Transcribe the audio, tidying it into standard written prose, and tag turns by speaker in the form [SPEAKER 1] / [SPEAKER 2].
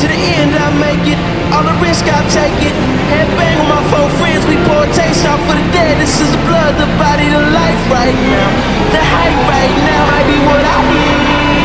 [SPEAKER 1] to the end, I make it. All the risk, I'll take it. Headbang with my 4 friends, we pour a taste out for the dead. This is the blood, the body, the life right now. The hype right now might be what I need.